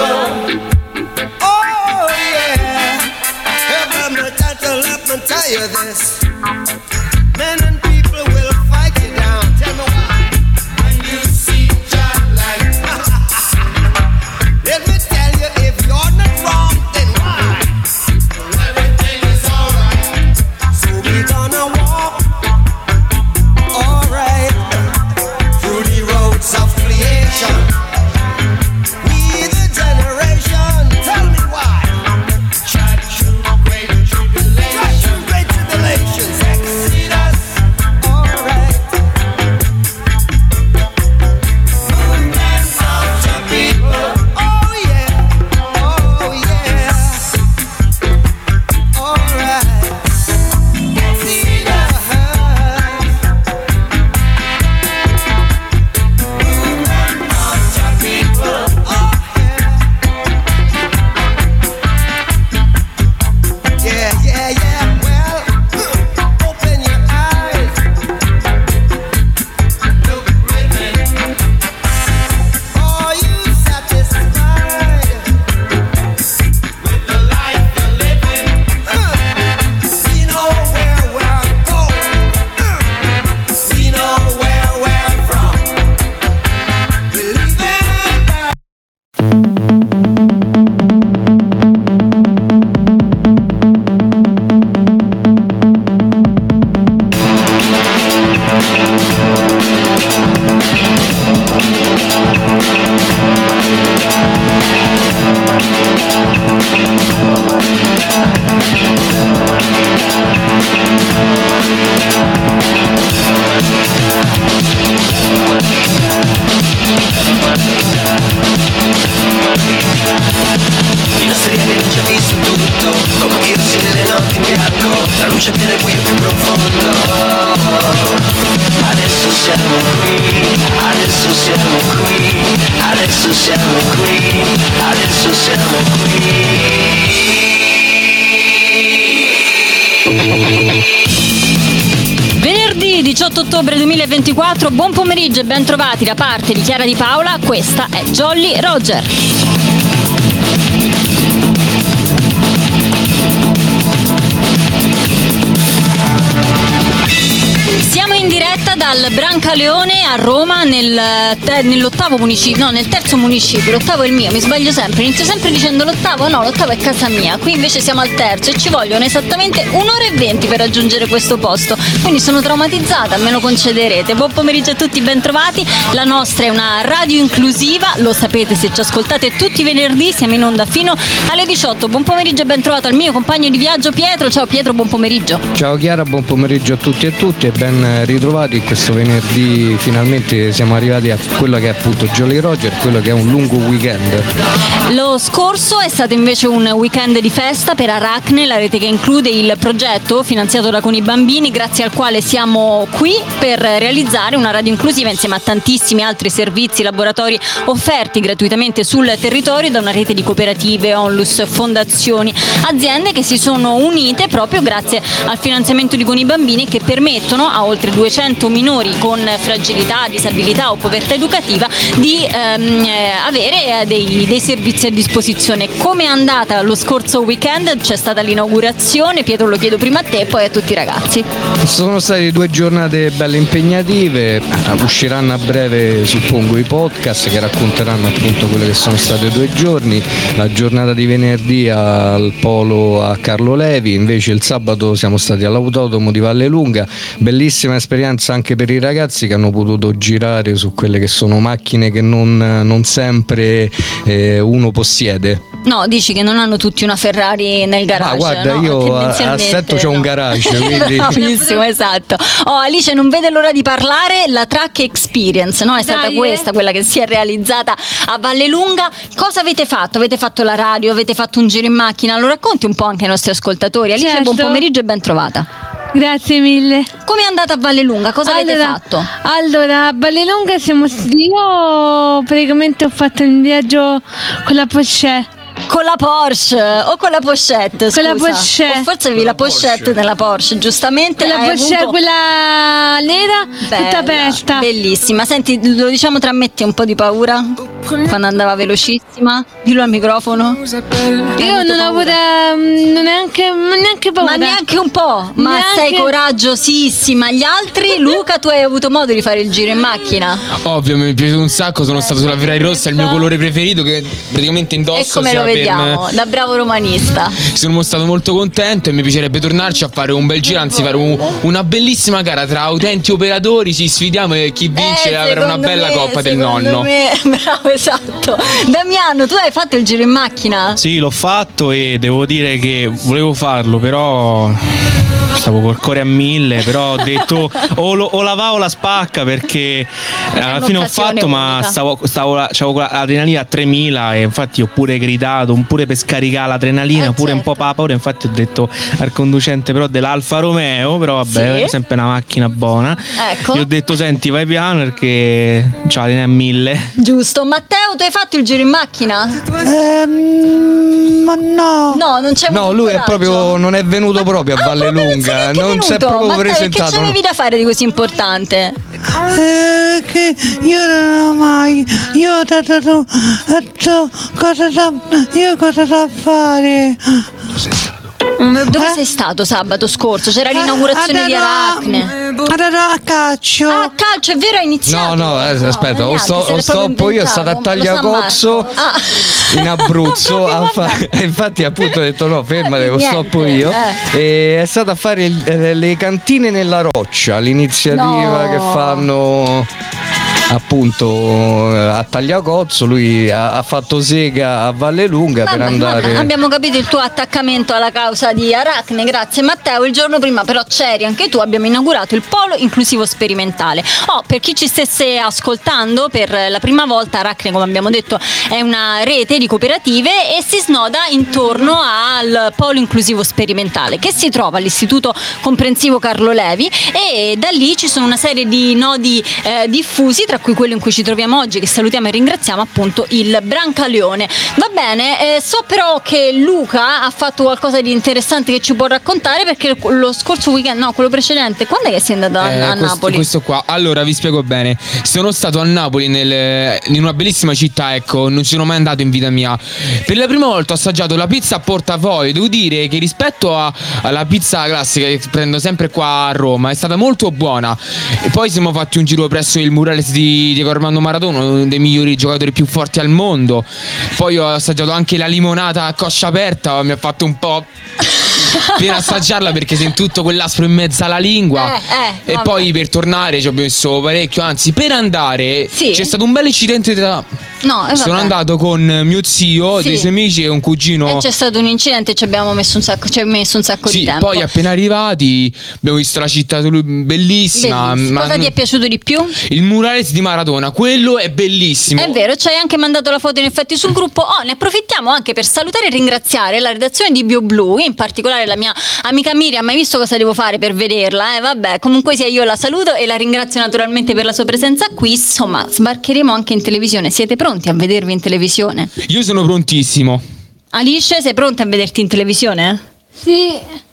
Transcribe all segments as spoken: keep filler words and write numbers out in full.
Oh yeah. Heaven, the title, let me tell you this. Men and people will fight you down. Tell me why. When you see John like let me tell you, if you're not wrong, then why? Everything is alright. So we gonna walk, alright, through the roads of creation. We the generation, tell me why. Trudge through great tribulations, great tribulations, Exodus, alright. Movement of the people, oh yeah, oh yeah, alright. Exodus, movement of the people, oh yeah. Yeah, yeah, yeah, well, open your eyes, look within. Are you satisfied with the life you're living? We know where we're going. We know where we're from. Believe it. I nostri anni già visto tutto, come dirsi nelle notti in bianco, la luce viene qui più profondo. Adesso siamo qui, adesso siamo qui, adesso siamo qui, adesso siamo qui. Venerdì diciotto ottobre duemilaventiquattro, buon pomeriggio e ben trovati da parte di Chiara Di Paola, questa è Jolly Roger. Siamo in diretta dal Brancaleone a Roma nel, te- nell'ottavo municipio, no nel terzo municipio, l'ottavo è il mio, mi sbaglio sempre, inizio sempre dicendo l'ottavo, no l'ottavo è casa mia, qui invece siamo al terzo e ci vogliono esattamente un'ora e venti per raggiungere questo posto, quindi sono traumatizzata, me lo concederete. Buon pomeriggio a tutti, ben trovati, la nostra è una radio inclusiva, lo sapete se ci ascoltate tutti i venerdì, siamo in onda fino alle diciotto, buon pomeriggio e ben trovato al mio compagno di viaggio Pietro. Ciao Pietro, buon pomeriggio. Ciao Chiara, buon pomeriggio a tutti e a tutti e ben ritrovati. Questo venerdì finalmente siamo arrivati a quello che è appunto Jolly Roger, quello che è un lungo weekend. Lo scorso è stato invece un weekend di festa per Aracne, la rete che include il progetto finanziato da Con i Bambini, grazie al quale siamo qui per realizzare una radio inclusiva insieme a tantissimi altri servizi, laboratori offerti gratuitamente sul territorio da una rete di cooperative, onlus, fondazioni, aziende che si sono unite proprio grazie al finanziamento di Con i Bambini, che permettono a oltre duecento minori con fragilità, disabilità o povertà educativa di ehm, avere dei, dei servizi a disposizione. Come è andata lo scorso weekend? C'è stata l'inaugurazione, Pietro lo chiedo prima a te e poi a tutti i ragazzi. Sono state due giornate belle impegnative, usciranno a breve suppongo i podcast che racconteranno appunto quelle che sono state due giorni, la giornata di venerdì al Polo a Carlo Levi, invece il sabato siamo stati all'Autodromo di Vallelunga, bellissima esperienza anche per i ragazzi che hanno potuto girare su quelle che sono macchine che non, non sempre eh, uno possiede. No, dici che non hanno tutti una Ferrari nel garage. Ah, guarda, no? io a Assetto c'ho no. un garage, quindi... Bravissimo, esatto. Oh, Alice non vede l'ora di parlare, la Track Experience, no? È stata Dai, questa, eh. quella che si è realizzata a Vallelunga. Cosa avete fatto? Avete fatto la radio, avete fatto un giro in macchina? Lo racconti un po' anche ai nostri ascoltatori. Alice, Certo. buon pomeriggio e ben trovata. Grazie mille. Come è andata a Vallelunga? Cosa allora, avete fatto? Allora, a Vallelunga siamo io praticamente ho fatto il viaggio con la Porsche. Con la Porsche o con la Pochette? Con la scusa? Porsche. O forse avevi la Pochette nella Porsche, giustamente. Con la hai Porsche, avuto... quella nera, Bella, tutta aperta. bellissima. Senti, lo diciamo tra me e te, un po' di paura? quando andava velocissima? Dillo al microfono. Io non ho avuto mm, neanche, neanche paura. Ma neanche un po', ma Neanche- sei coraggiosissima. Gli altri, Luca, tu hai avuto modo di fare il giro in macchina? Ovvio, mi è piaciuto un sacco, sono stato sulla Ferrari rossa, è il mio colore preferito che praticamente indosso. E come sia lo per vediamo? me- Da bravo romanista. Sono stato molto contento e mi piacerebbe tornarci a fare un bel giro, anzi fare un- una bellissima gara tra utenti e operatori, ci sfidiamo e chi vince Eh, avrà una secondo bella me, coppa del secondo nonno. me- bravo, esatto. Damiano, tu hai fatto il giro in macchina? Sì, l'ho fatto e devo dire che volevo farlo, però stavo col cuore a mille, però ho detto o, lo, o la va o la spacca, perché alla fine ho un'occasione fatto, ma unica. stavo, stavo la- c'avevo l'adrenalina a tremila e infatti ho pure gridato, pure per scaricare l'adrenalina, Eh, pure un po' certo. pa- paura, infatti ho detto al conducente però dell'Alfa Romeo, però vabbè, Sì. è sempre una macchina buona. Ecco. Gli ho detto senti vai piano perché c'ha l'adrenalina a mille. Giusto. Matteo, tu hai fatto il giro in macchina? Ehm, ma no. No, non c'è No, avuto lui è coraggio. proprio non è venuto proprio a Ah, Valle proprio Lunga, non, non si è proprio Matteo, che presentato. c'avevi da fare di così importante? Eh, che io non ho mai. Io ho dato tu. tu- Cosa sa. Io cosa so fare? Dove sei stato sabato scorso? C'era l'inaugurazione di Aracne. Ha dato a calcio. Ah, calcio, è vero, è iniziato. No, no, eh, aspetta, o, niente, sto, se o l'è proprio stoppo io, è stato a inventato, lo sa Tagliacozzo Marco. Ah. in Abruzzo, a fa- e infatti appunto ho detto no, fermate, lo Niente, stoppo io. eh. E è stato a fare il- eh, le cantine nella roccia, l'iniziativa No. che fanno appunto a Tagliacozzo. Lui ha, ha fatto sega a Valle Lunga per Vabbè, andare. vabbè, abbiamo capito il tuo attaccamento alla causa di Aracne, grazie Matteo. Il giorno prima però c'eri anche tu, abbiamo inaugurato il polo inclusivo sperimentale. Oh, per chi ci stesse ascoltando per la prima volta, Aracne, come abbiamo detto, è una rete di cooperative e si snoda intorno al polo inclusivo sperimentale che si trova all'Istituto Comprensivo Carlo Levi, e da lì ci sono una serie di nodi eh, diffusi, tra cui quello in cui ci troviamo oggi, che salutiamo e ringraziamo, appunto il Brancaleone. Va bene, eh, so però che Luca ha fatto qualcosa di interessante che ci può raccontare, perché lo scorso weekend, no, quello precedente, quando è che sei andato a, Eh, a questo, Napoli? questo qua, allora vi spiego bene. Sono stato a Napoli nel- in una bellissima città, ecco, non ci sono mai andato in vita mia. Per la prima volta ho assaggiato la pizza a portafoglio. Devo dire che rispetto a- alla pizza classica che prendo sempre qua a Roma è stata molto buona. E poi siamo fatti un giro presso il Murales di Diego Armando Maradona, uno dei migliori giocatori più forti al mondo. Poi ho assaggiato anche la limonata a coscia aperta, mi ha fatto un po' per assaggiarla perché sento tutto quell'aspro in mezzo alla lingua. Eh, eh, e vabbè. poi per tornare ci ho messo parecchio, anzi per andare Sì. c'è stato un bel incidente tra... No, eh, sono vabbè. andato con mio zio, Sì. dei suoi amici e un cugino. E c'è stato un incidente e ci abbiamo messo un sacco, ci abbiamo messo un sacco Sì, di tempo. poi appena arrivati abbiamo visto la città bellissima. Bellissimo. ma Cosa ti è piaciuto di più? Il murales di Maradona, quello è bellissimo. È vero, ci hai anche mandato la foto in effetti sul gruppo. Oh, ne approfittiamo anche per salutare e ringraziare la redazione di BioBlu, in particolare la mia amica Miriam. Hai visto cosa devo fare per vederla? Eh? Vabbè, comunque sia, io la saluto e la ringrazio naturalmente per la sua presenza qui. Insomma, sbarcheremo anche in televisione. Siete pronti a vedervi in televisione? Io sono prontissimo. Alice, sei pronta a vederti in televisione? Sì.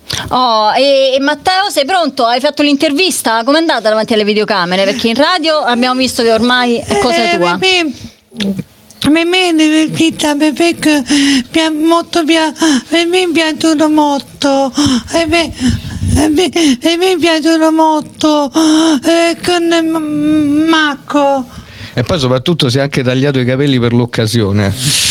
Oh, e, e Matteo, sei pronto? Hai fatto l'intervista? Com'è andata davanti alle videocamere? Perché in radio abbiamo visto che ormai è cosa Eh, tua. per me- Per me è divertita perché mi è molto pia- per me è piaciuto molto. E me, e me, e me è piaciuto molto eh, con mm, Marco. E poi soprattutto si è anche tagliato i capelli per l'occasione.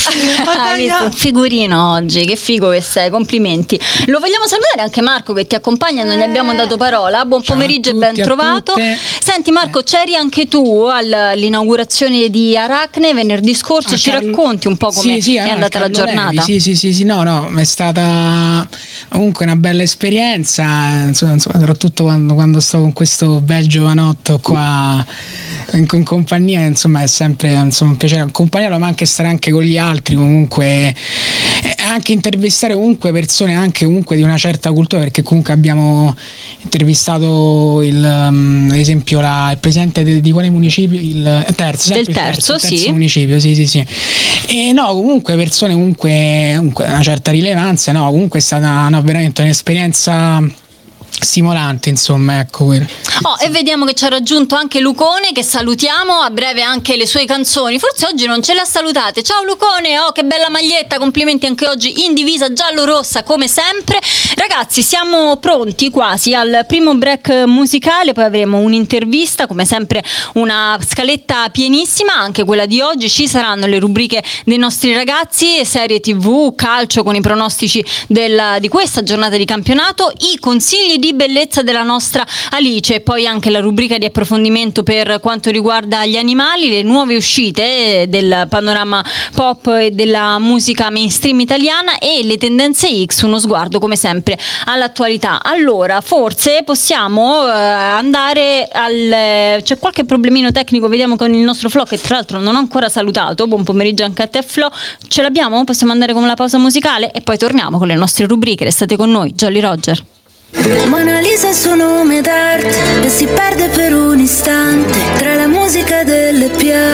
Hai visto? Figurino oggi, che figo che sei, complimenti. Lo vogliamo salutare anche Marco che ti accompagna, non gli abbiamo dato parola. Buon Ciao pomeriggio a e ben tutti, a trovato. tutte. Senti Marco, c'eri anche tu all'inaugurazione di Aracne venerdì scorso, Ah, ci Carlo- racconti un po' come Sì, sì, è allora, andata la Carlo giornata? Levi, sì, sì, sì, sì, no, no, è stata comunque una bella esperienza, insomma, insomma, soprattutto quando, quando sto con questo bel giovanotto qua in, in compagnia, insomma è sempre insomma, un piacere accompagnarlo, ma anche stare anche con gli altri, comunque eh, anche intervistare comunque persone anche comunque di una certa cultura, perché comunque abbiamo intervistato il, um, ad esempio la, il presidente de, di quale municipio? Il terzo, Del sempre il terzo, il terzo sì. municipio, sì sì sì. E no, comunque persone comunque, comunque una certa rilevanza, no, comunque è stata no, veramente un'esperienza stimolante, insomma, ecco quello. Oh, e vediamo che ci ha raggiunto anche Lucone, che salutiamo, a breve anche le sue canzoni. Forse oggi non ce le ha salutate. Ciao Lucone, oh che bella maglietta, complimenti anche oggi in divisa giallo-rossa come sempre. Ragazzi, siamo pronti quasi al primo break musicale, poi avremo un'intervista, come sempre una scaletta pienissima, anche quella di oggi. Ci saranno le rubriche dei nostri ragazzi, serie tv, calcio con i pronostici del, di questa giornata di campionato, i consigli di bellezza della nostra Alice, e poi anche la rubrica di approfondimento per quanto riguarda gli animali, le nuove uscite del panorama pop e della musica mainstream italiana e le tendenze X, uno sguardo come sempre all'attualità. Allora, forse possiamo eh, andare al... c'è qualche problemino tecnico, vediamo con il nostro Flo, che tra l'altro non ho ancora salutato. Buon pomeriggio anche a te Flo, ce l'abbiamo? Possiamo andare con la pausa musicale e poi torniamo con le nostre rubriche. Restate con noi, Jolly Roger. Mona Lisa è il suo nome d'arte e si perde per un istante tra la musica delle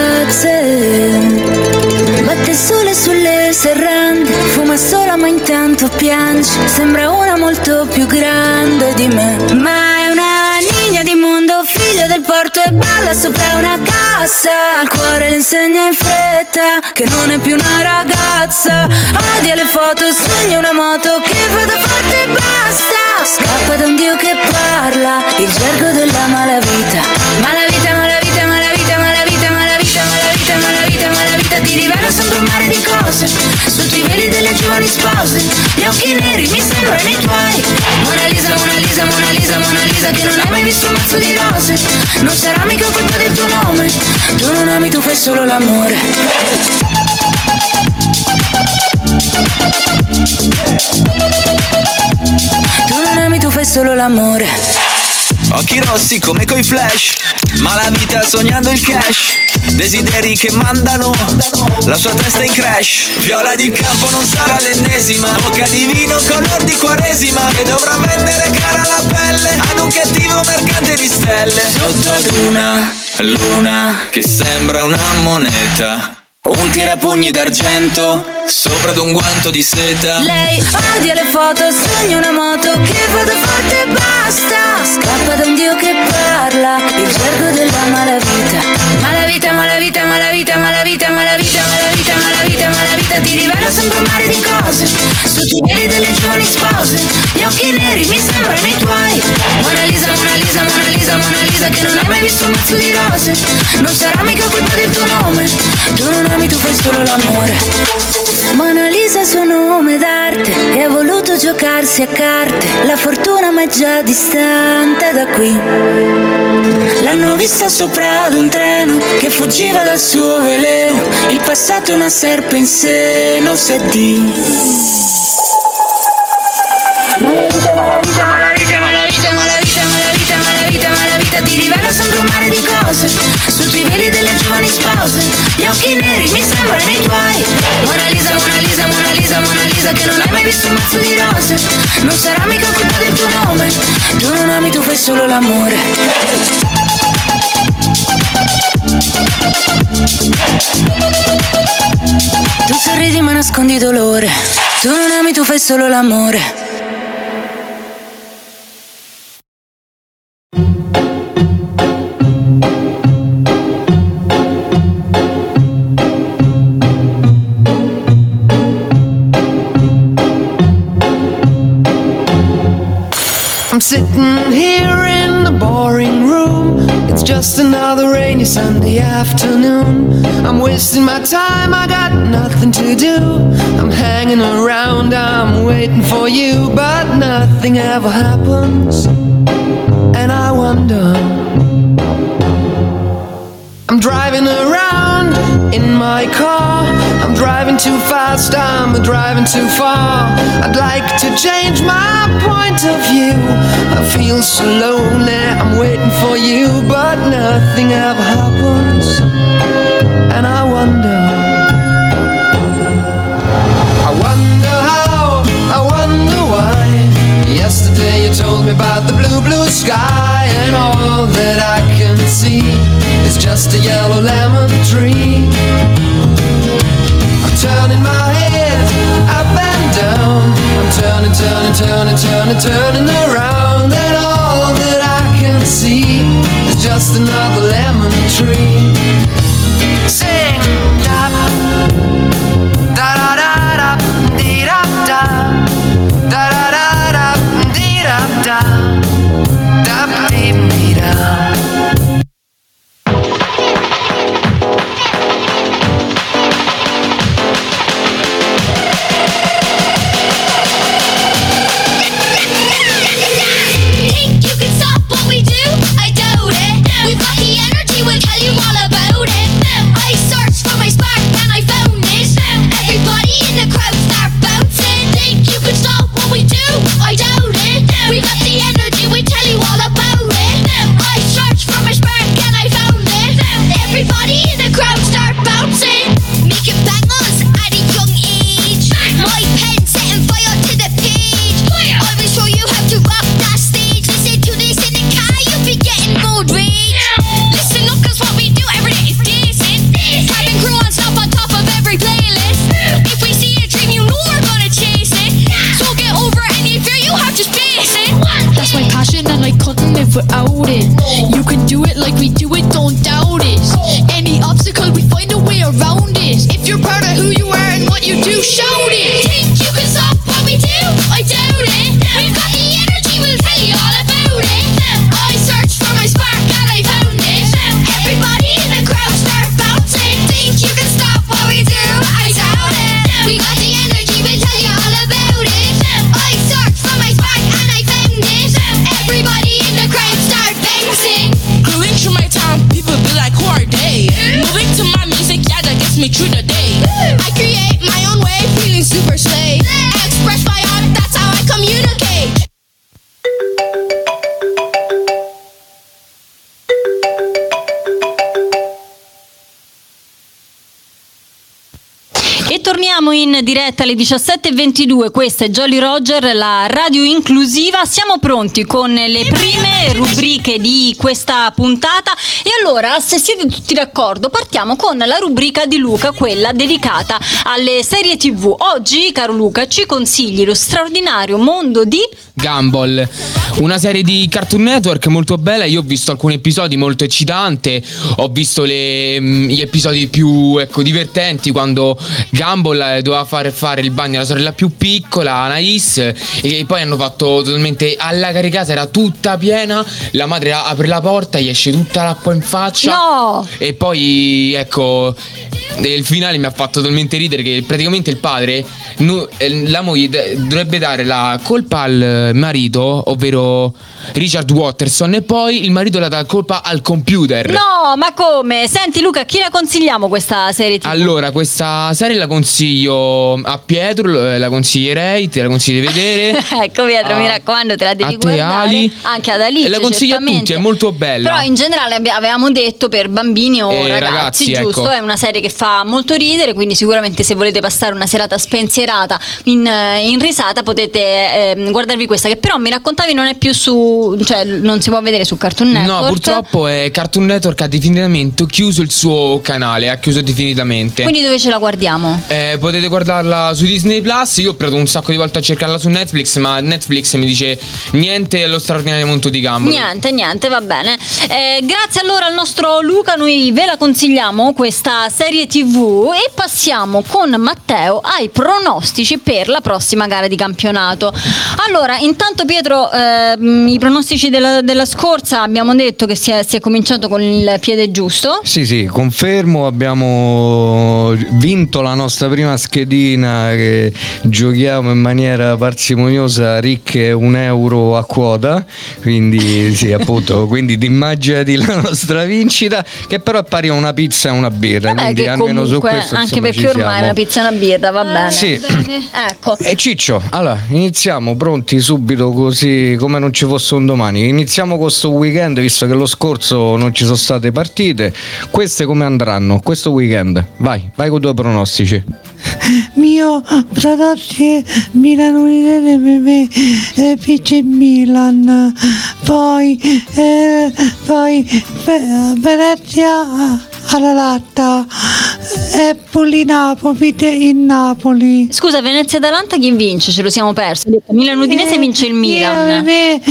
piazze. Batte il sole sulle serrande, fuma sola ma intanto piange. Sembra una molto più grande di me, ma è una niña di mondo, figlia del porto e balla sopra una cassa. Al cuore le insegna in fretta che non è più una ragazza. Odia le foto, sogna una moto che vada forte e basta. Scappa da un dio che parla il gergo della malavita. Malavita, malavita, malavita, malavita, malavita, malavita, malavita, malavita. Ti rivela sempre un mare di cose sotto i veli delle giovani spose. Gli occhi neri mi sembrano i tuoi. Mona Lisa, Mona Lisa, Mona Lisa, Mona Lisa, che non hai mai visto un mazzo di rose. Non sarà mica colpa del tuo nome. Tu non ami, tu fai solo l'amore. Tu non ami, tu fai solo l'amore. Occhi rossi come coi flash, ma la vita sognando il cash. Desideri che mandano la sua testa in crash. Viola di campo non sarà l'ennesima, bocca di vino color di quaresima, che dovrà vendere cara la pelle ad un cattivo mercante di stelle. Sotto ad una luna che sembra una moneta, un tirapugni d'argento sopra ad un guanto di seta. Lei odia le foto, sogna una moto che vada forte e basta. Scappa da un dio che parla il gergo della malavita. Malavita, malavita, malavita, malavita, malavita, malavita, malavita, malavita. Ti rivela sempre un mare di cose sotto i veli delle giovani spose. Gli occhi neri mi sembrano i tuoi. Mona Lisa, Mona Lisa, Mona Lisa, Mona Lisa, che non hai mai visto un mazzo di rose. Non sarà mica colpa del tuo nome. Tu non ami, tu fai solo l'amore. Mona Lisa è il suo nome d'arte e ha voluto giocarsi a carte. La fortuna ma è già distante da qui. L'hanno vista sopra ad un treno che fuggiva dal suo veleno. Il passato è una serpe in seno, se di malavita, malavita, malavita, malavita, malavita, malavita, malavita, malavita. Ti rivela sempre un mare di cose sotto i veli delle giovani spose. Gli occhi neri mi sembrano i tuoi. Mona Lisa, Mona Lisa, Mona Lisa, Mona Lisa, che non hai mai visto un mazzo di rose. Non sarà mica colpa del tuo nome. Tu non ami, tu fai solo l'amore. Tu sorridi ma nascondi dolore. Tu non ami, tu fai solo l'amore. I'm sitting here in the boring room. It's just another rainy Sunday afternoon. I'm wasting my time, I got nothing to do. I'm hanging around, I'm waiting for you, but nothing ever happens. And I wonder, I'm driving around in my car. I'm driving too fast, I'm driving too far. I'd like to change my point of view. I feel so lonely, I'm waiting for you, but nothing ever happens. And I wonder, I wonder how, I wonder why. Yesterday you told me about the blue, blue sky, and all that I can see is just a yellow lemon tree. I'm turning my head up and down. I'm turning, turning, turning, turning, turning around. And all just another lemon tree. Sing da da da da da dee da da da da da da dee da da da dee dee da. Without it, you can do it like we do it, don't doubt it. Any obstacle, we find a way around it. If you're proud of who you are and what you do, shout it. Think you can stop what we do? I doubt it. We've got the energy, we'll tell you all about it. I searched for my spark and I found it. Everybody in the crowd start bouncing. Think you can stop what we do? I doubt it. We got the energy, we'll tell you all about it. I searched for my spark and I found it. Everybody in the crowd start bouncing. Cruising through my town, people be like, who are they? Moving to my music, yeah, that gets me through the day. I create my own way, feeling super slay. Express my art, that's how I communicate. E torniamo in diretta alle diciassette e ventidue, questa è Jolly Roger, la radio inclusiva. Siamo pronti con le prime rubriche di questa puntata e allora, se siete tutti d'accordo, partiamo con la rubrica di Luca, quella dedicata alle serie tivù. Oggi, caro Luca, ci consigli lo straordinario mondo di Gumball, una serie di Cartoon Network molto bella. Io ho visto alcuni episodi molto eccitanti, ho visto le, gli episodi più ecco, divertenti, quando Gumball doveva fare fare il bagno alla sorella più piccola, Anais, e poi hanno fatto totalmente alla caricata, era tutta piena, la madre apre la porta, gli esce tutta l'acqua in faccia. No! E poi ecco, il finale mi ha fatto talmente ridere che praticamente il padre, la moglie dovrebbe dare la colpa al marito, ovvero Richard Watterson, e poi il marito la dà colpa al computer. No, ma come? Senti Luca, a chi la consigliamo questa serie tivù? Allora, questa serie la consiglio a Pietro, la consiglierei, te la consiglio di vedere. Ecco Pietro, a, mi raccomando, te la devi a te, guardare. Ali. Anche ad Alice, e la consiglio certamente. a tutti, è molto bella. Però in generale avevamo detto per bambini o Eh, ragazzi, ragazzi, giusto? ecco. È una serie che fa molto ridere, quindi sicuramente se volete passare una serata spensierata in, in risata potete eh, guardarvi questa, che però mi raccontavi non è più su, cioè non si può vedere su Cartoon Network. No, purtroppo è Cartoon Network ha definitivamente chiuso il suo canale, ha chiuso definitivamente. Quindi dove ce la guardiamo? Eh, potete guardarla su Disney Plus. Io ho provato un sacco di volte a cercarla su Netflix, ma Netflix mi dice niente allo straordinario mondo di Gumball. Niente, niente, va bene. Eh, grazie allora al nostro Luca, noi ve la consigliamo questa serie tivù e passiamo con Matteo ai pronostici per la prossima gara di campionato. Allora, intanto Pietro, eh, i pronostici della, della scorsa abbiamo detto che si è, si è cominciato con il piede giusto. Sì, sì, confermo, abbiamo vinto la nostra prima schedina che giochiamo in maniera parsimoniosa, ricche un euro a quota, quindi sì, appunto, quindi immaginati la nostra vincita, che però è pari a una pizza e una birra, Vabbè, quindi che almeno su comunque, questo anche insomma, perché ci ormai siamo. una pizza e una birra va bene. Sì. Ecco. E Ciccio, allora iniziamo pronti subito, così come non ci fosse un domani. Iniziamo con questo weekend, visto che lo scorso non ci sono state partite. Queste come andranno questo weekend? Vai, vai con i tuoi pronostici. Mio prodotti Milan United e P C Milan, poi eh, poi Venezia alla latta. Empoli Napoli in Napoli. Scusa, Venezia-Atalanta chi vince? Ce lo siamo persi. Milan Udinese vince il Milan.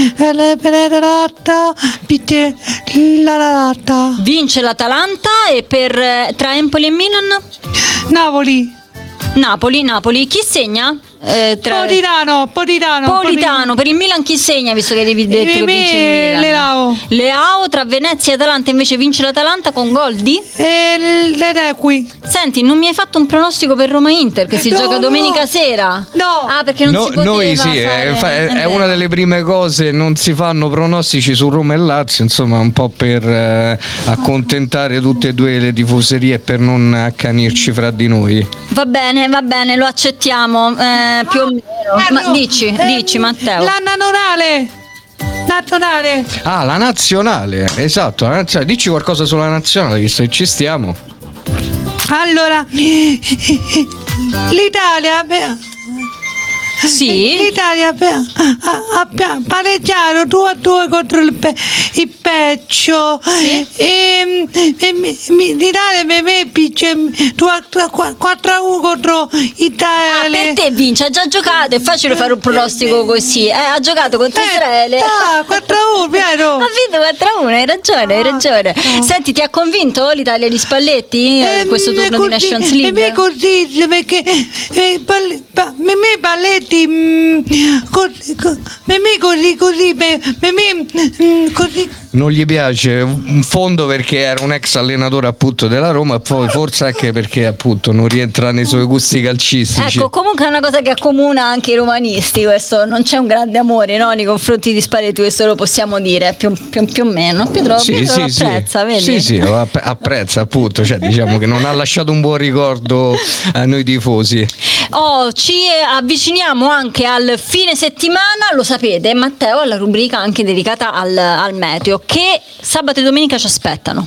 Vince l'Atalanta e per tra Empoli e Milan? Napoli. Napoli, Napoli. Chi segna? Eh, tra... Politano, Politano, Politano. Per il Milan chi segna, visto che devi detto che vince il Milan? Leao. Leao. Tra Venezia e Atalanta invece vince l'Atalanta con gol di? E l'Erequi. Senti, non mi hai fatto un pronostico per Roma-Inter che si no, gioca domenica no. sera? No. Ah, perché non no, si poteva noi sì, fare... è, è, è una delle prime cose, non si fanno pronostici su Roma e Lazio, insomma un po' per eh, accontentare tutte e due le tifoserie e per non accanirci fra di noi. Va bene, va bene, lo accettiamo. Eh, più o meno. Ma dici, dici Matteo. La naturale. Nazionale. Ah, la nazionale, esatto, la nazionale. Dici qualcosa sulla nazionale, visto che ci stiamo. Allora, l'Italia sì. l'Italia ha pareggiato due a due contro il, pe- il Peccio sì. e, e mi, mi, l'Italia per me vince quattro a uno contro Italia. Ah, per te vince, ha già giocato, è facile fare un pronostico così. Eh, ha giocato contro eh, Israele. Ah, quattro a uno, piano. Ha vinto quattro a uno, hai ragione, hai ragione. Ah. Senti, ti ha convinto l'Italia di Spalletti eh, questo turno così, di Nations League? Per me così, perché eh, per me Balletti Mm, così, co- per me così così per, per me mm, così non gli piace un fondo perché era un ex allenatore appunto della Roma e poi forse anche perché appunto non rientra nei suoi gusti calcistici. Ecco, comunque è una cosa che accomuna anche i romanisti, questo, non c'è un grande amore, no, nei confronti di Spalletti, questo lo possiamo dire più, più, più o meno. Pietro, sì, Pietro sì, apprezza, sì. vedi? Sì, sì, apprezza appunto, cioè diciamo che non ha lasciato un buon ricordo a noi tifosi. Oh, ci avviciniamo anche al fine settimana, lo sapete, Matteo ha la rubrica anche dedicata al, al meteo. Che sabato e domenica ci aspettano?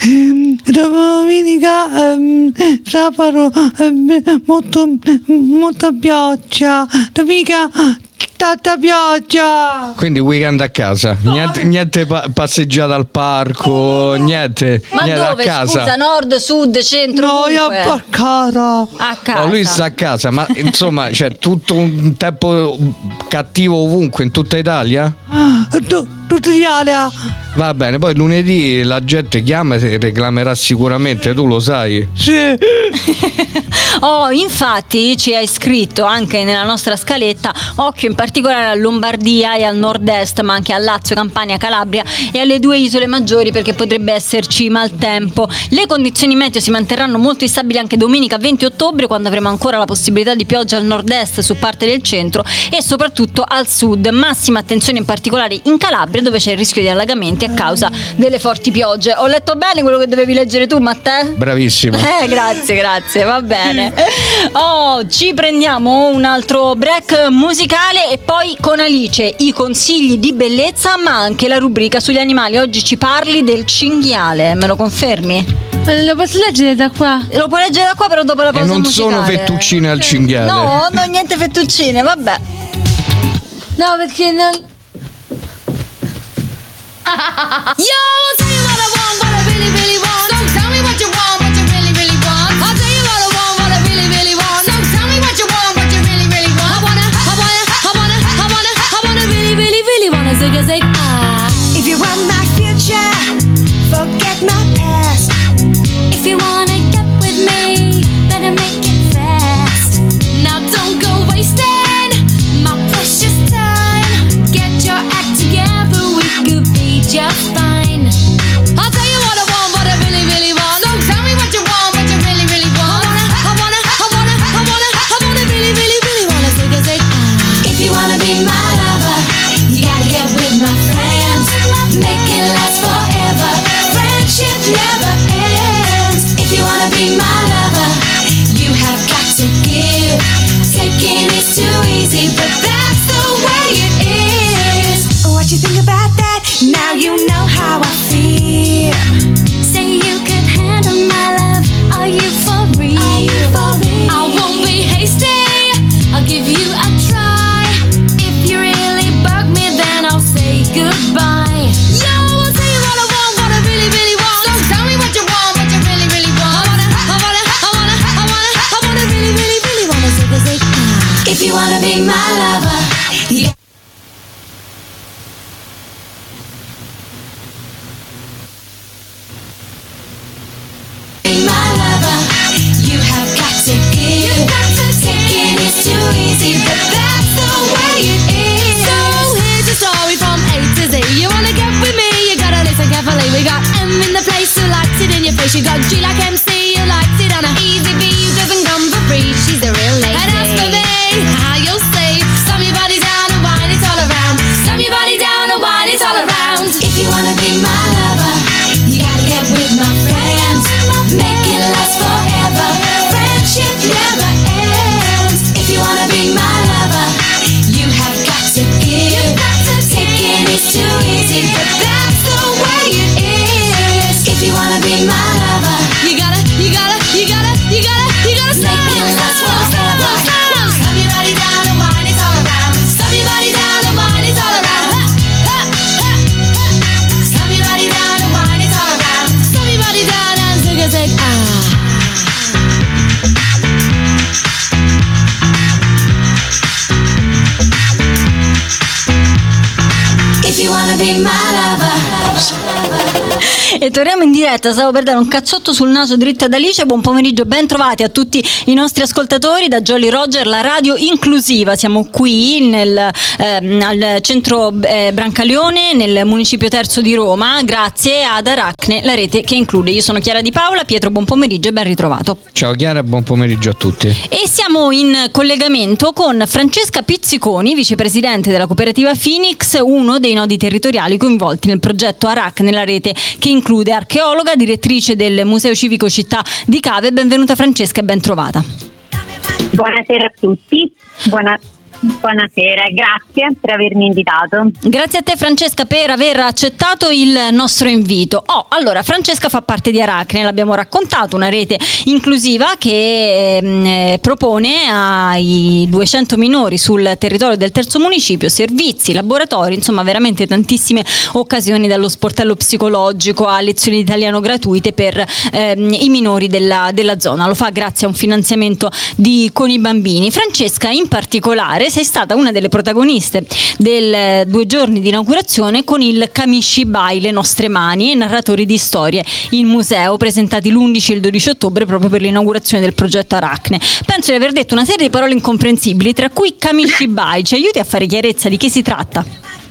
Domenica ehm, sabato ehm, molto molta pioggia, domenica tanta pioggia. Quindi weekend a casa, niente, niente pa- passeggiata al parco, niente, Ma niente dove, a casa. scusa, nord, sud, centro? No, io a casa. A casa. No, lui sta a casa, ma insomma c'è tutto un tempo cattivo ovunque in tutta Italia? Ah, tu, tutta Italia. Va bene, poi lunedì la gente chiama e reclamerà sicuramente, tu lo sai. Sì. Oh, infatti ci hai scritto anche nella nostra scaletta, occhio in particolare a Lombardia e al nord-est, ma anche a Lazio, Campania, Calabria e alle due isole maggiori, perché potrebbe esserci maltempo. Le condizioni meteo si manterranno molto instabili anche domenica venti ottobre, quando avremo ancora la possibilità di pioggia al nord-est su parte del centro e soprattutto al sud. Massima attenzione in particolare in Calabria, dove c'è il rischio di allagamenti a causa delle forti piogge. Ho letto bene quello che dovevi leggere tu, Matteo? Bravissimo. Eh, grazie, grazie, va bene. Oh, ci prendiamo un altro break musicale e poi con Alice i consigli di bellezza, ma anche la rubrica sugli animali. Oggi ci parli del cinghiale, me lo confermi? Lo posso leggere da qua? Lo puoi leggere da qua, però dopo la pausa E non musicale. sono fettuccine al cinghiale. No, no, niente fettuccine, vabbè. No, perché non... Yo, I'll tell you what I want, what I really, really want. So tell me what you want, what you really, really want. I'll tell you what I want, what I really, really want. So tell me what you want, what you really, really want. I wanna, I wanna, I wanna, I wanna, I wanna really, really, really wanna zig a zig ah. If you want my future, forget my past. If you wanna get with me, better make it fast. Now don't go wasting my precious time. Get your act together, we could be just fine. I'll tell you what I want, what I really If you wanna be my lover, you be my lover. You have got to give. Taking is too easy, but that's the way it is. So here's the story from A to Z. You wanna get with me? You gotta listen carefully. We got M in the place who likes it in your face. You got G like M C who likes it on a easy B who doesn't come for free. She's the real lady. And as for me, how you'll see, slam your body down and wine it all around. Slam your body down and wine it all around. If you wanna be my lover, you gotta get with my friends. Make it last forever. Friendship never ends. If you wanna be my lover, you have got to give. Taking is too easy, but that's the way it is. If you wanna be my lover, you gotta, you gotta, you gotta, you gotta, you gotta stop. make it last forever. Slam your body down and wine it all around. Slam your body down and wine it all around. Slam your body down and wine it all around. Slam your body down and take a take. Ah. If you wanna be my lover. E torniamo in diretta, stavo per dare un cazzotto sul naso dritto ad Alice. Buon pomeriggio, ben trovati a tutti i nostri ascoltatori da Jolly Roger, la radio inclusiva. Siamo qui nel, ehm, al centro eh, Brancaleone, nel municipio terzo di Roma, grazie ad Aracne, la rete che include. Io sono Chiara Di Paola. Pietro, buon pomeriggio e ben ritrovato. Ciao Chiara, buon pomeriggio a tutti. E siamo in collegamento con Francesca Pizziconi, vicepresidente della cooperativa Phoenix, uno dei nodi territoriali coinvolti nel progetto Aracne, la rete che include, archeologa, direttrice del Museo Civico Città di Cave. Benvenuta Francesca e ben trovata. Buonasera a tutti. Buona... Buonasera, grazie per avermi invitato. Grazie a te Francesca per aver accettato il nostro invito. Oh, allora Francesca fa parte di Aracne, l'abbiamo raccontato, una rete inclusiva che eh, propone ai duecento minori sul territorio del terzo municipio servizi, laboratori, insomma veramente tantissime occasioni, dallo sportello psicologico a lezioni di italiano gratuite per eh, i minori della, della zona. Lo fa grazie a un finanziamento di Con i Bambini. Francesca in particolare sei stata una delle protagoniste del due giorni di inaugurazione con il Kamishibai, le nostre mani, e narratori di storie in museo, presentati l'undici e il dodici ottobre proprio per l'inaugurazione del progetto Aracne. Penso di aver detto una serie di parole incomprensibili, tra cui Kamishibai. Ci aiuti a fare chiarezza di che si tratta?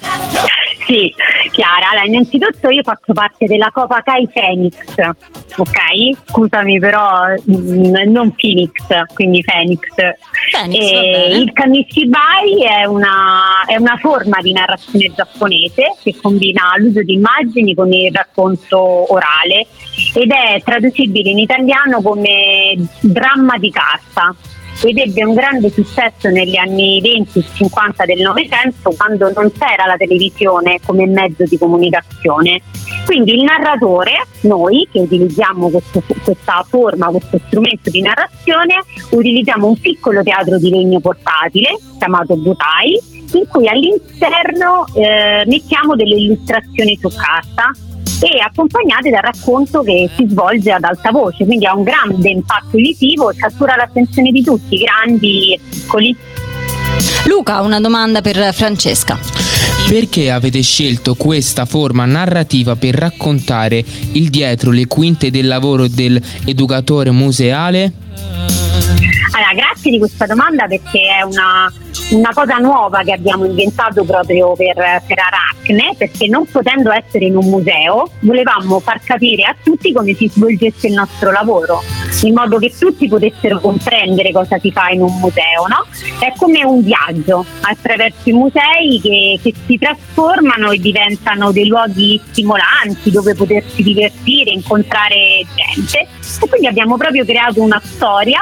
Sì, Chiara, allora, innanzitutto io faccio parte della Copakai Phoenix, ok? Scusami però mh, non Phoenix, quindi Phoenix. Phoenix e il Kamishibai è una, è una forma di narrazione giapponese che combina l'uso di immagini con il racconto orale ed è traducibile in italiano come dramma di carta. Ed ebbe un grande successo negli anni venti e cinquanta del Novecento, quando non c'era la televisione come mezzo di comunicazione. Quindi il narratore, noi che utilizziamo questo, questa forma, questo strumento di narrazione, utilizziamo un piccolo teatro di legno portatile chiamato butai, in cui all'interno eh, mettiamo delle illustrazioni su carta e accompagnate dal racconto che si svolge ad alta voce, quindi ha un grande impatto visivo, cattura l'attenzione di tutti, grandi e piccoli. Luca, una domanda per Francesca. Perché avete scelto questa forma narrativa per raccontare il dietro, le quinte del lavoro dell'educatore museale? Allora, grazie di questa domanda, perché è una, una cosa nuova che abbiamo inventato proprio per, per Aracne, perché non potendo essere in un museo volevamo far capire a tutti come si svolgesse il nostro lavoro, in modo che tutti potessero comprendere cosa si fa in un museo, no? È come un viaggio attraverso i musei che, che si trasformano e diventano dei luoghi stimolanti dove potersi divertire, incontrare gente, e quindi abbiamo proprio creato una storia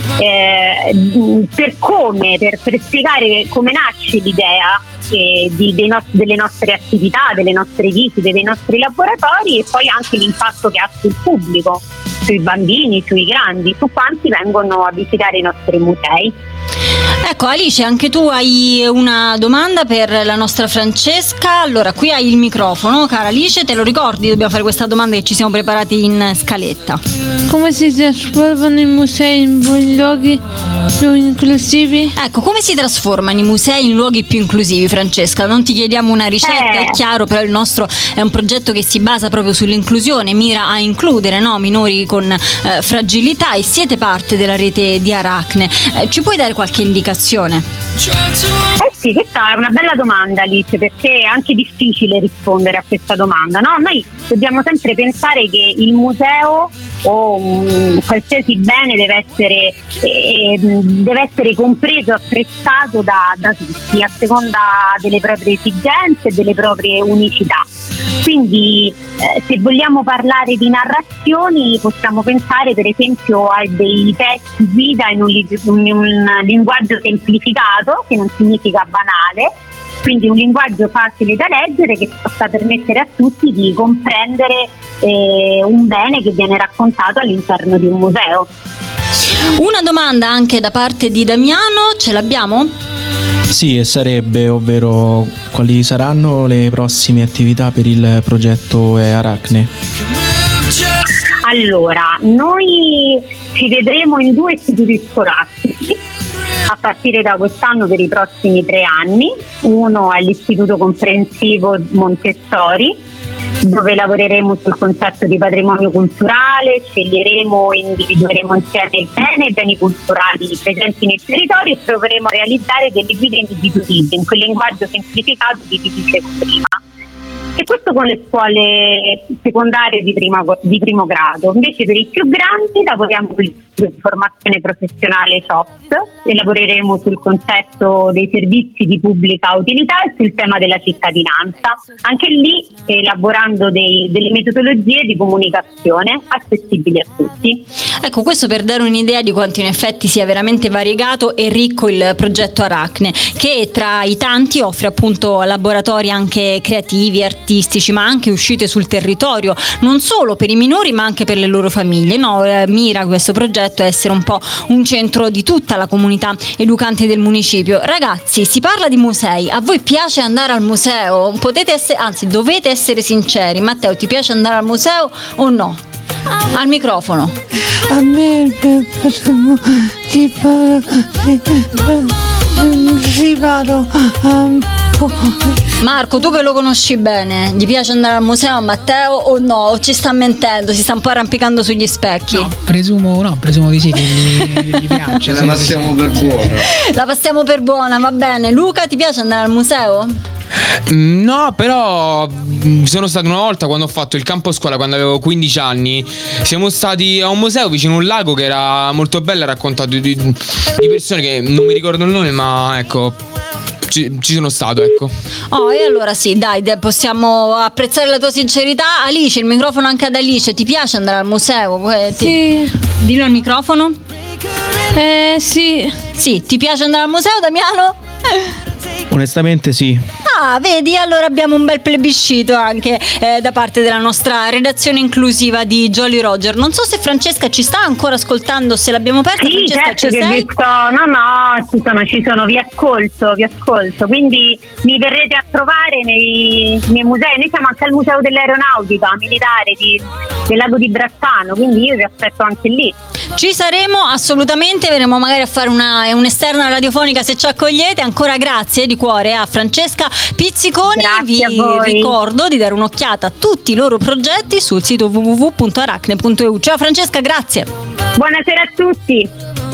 eh, per come, per, per spiegare come nasce l'idea eh, di, dei no- delle nostre attività, delle nostre visite, dei nostri laboratori, e poi anche l'impatto che ha sul pubblico, sui bambini, sui grandi, su quanti vengono a visitare i nostri musei. Ecco Alice, anche tu hai una domanda per la nostra Francesca. Allora, qui hai il microfono, cara Alice, te lo ricordi? Dobbiamo fare questa domanda che ci siamo preparati in scaletta. Come si trasformano i musei in luoghi più inclusivi? Ecco, come si trasformano i musei in luoghi più inclusivi, Francesca? Non ti chiediamo una ricetta, Eh. è chiaro, però il nostro è un progetto che si basa proprio sull'inclusione, mira a includere, no, minori con eh, fragilità, e siete parte della rete di Aracne. Eh, ci puoi dare qualche indicazione? Eh sì, questa è una bella domanda, Alice, perché è anche difficile rispondere a questa domanda, no? Noi dobbiamo sempre pensare che il museo o um, qualsiasi bene deve essere, eh, deve essere compreso, apprezzato da, da tutti, a seconda delle proprie esigenze e delle proprie unicità. Quindi eh, se vogliamo parlare di narrazioni possiamo pensare per esempio a dei testi guida in un, in un linguaggio semplificato, che non significa banale, quindi un linguaggio facile da leggere che possa permettere a tutti di comprendere eh, un bene che viene raccontato all'interno di un museo. Una domanda anche da parte di Damiano, ce l'abbiamo? Sì, e sarebbe, ovvero quali saranno le prossime attività per il progetto Aracne? Allora, noi ci vedremo in due istituti scolastici a partire da quest'anno per i prossimi tre anni. Uno è l'Istituto Comprensivo Montessori, dove lavoreremo sul concetto di patrimonio culturale, sceglieremo e individueremo insieme il bene e i beni culturali presenti nel territorio e proveremo a realizzare delle guide individuative in quel linguaggio semplificato di cui dicevo prima. E questo con le scuole secondarie di, prima, di primo grado. Invece per i più grandi lavoriamo con il di formazione professionale C O P S e lavoreremo sul concetto dei servizi di pubblica utilità e sul tema della cittadinanza, anche lì elaborando dei, delle metodologie di comunicazione accessibili a tutti. Ecco, questo per dare un'idea di quanto in effetti sia veramente variegato e ricco il progetto Aracne, che tra i tanti offre appunto laboratori anche creativi, artistici, ma anche uscite sul territorio, non solo per i minori ma anche per le loro famiglie. No, eh, mira questo progetto a essere un po' un centro di tutta la comunità educante del municipio. Ragazzi, si parla di musei, a voi piace andare al museo? Potete essere, anzi dovete essere sinceri. Matteo, ti piace andare al museo o no? Al microfono. A me tipo ci vado Marco, tu che lo conosci bene, gli piace andare al museo a Matteo o no? O ci sta mentendo, si sta un po' arrampicando sugli specchi? No, presumo no, presumo di sì, che gli, gli piace. Ce la passiamo per buona. La passiamo per buona, va bene. Luca, ti piace andare al museo? No, però sono stato una volta quando ho fatto il campo scuola, quando avevo quindici anni. Siamo stati a un museo vicino a un lago che era molto bello, raccontato di, di persone che non mi ricordo il nome, ma ecco, ci, ci sono stato, ecco. Oh, e allora sì, dai, possiamo apprezzare la tua sincerità. Alice, il microfono anche ad Alice. Ti piace andare al museo? Eh, ti... Sì. Dillo al microfono. Eh sì. Sì, ti piace andare al museo, Damiano? Onestamente sì. Ah, vedi, allora abbiamo un bel plebiscito anche eh, da parte della nostra redazione inclusiva di Jolly Roger. Non so se Francesca ci sta ancora ascoltando, se l'abbiamo persa. Sì, Francesca, certo ci che sei? vi sto, no no, ci sono, ci sono, vi ascolto, vi ascolto, quindi mi verrete a trovare nei, nei musei. Noi siamo anche al Museo dell'Aeronautica Militare di, del Lago di Brazzano, quindi io vi aspetto anche lì. Ci saremo assolutamente, verremo magari a fare una, un'esterna radiofonica se ci accogliete. Ancora grazie di cuore a Francesca Pizziconi. Grazie Vi a voi. ricordo di dare un'occhiata a tutti i loro progetti sul sito w w w punto aracne punto e u. Ciao Francesca, grazie. Buonasera a tutti.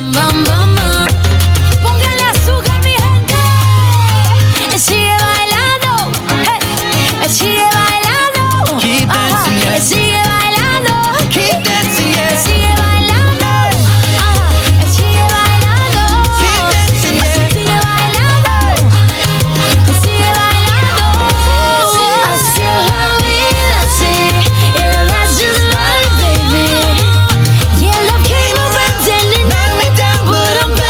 Póngale azúcar, mi gente. Y sigue bailando. Hey. Y sigue bailando. Keep dancing, yeah. Y sigue bailando. Keep dancing, yeah. Y sigue bailando. Y sigue bailando. Keep dancing, yeah. Y sigue bailando. Y sigue bailando. Así es la vida, sí. And that's just life, baby. Yeah, look, keep on pretending. Knock me down, but I'm back.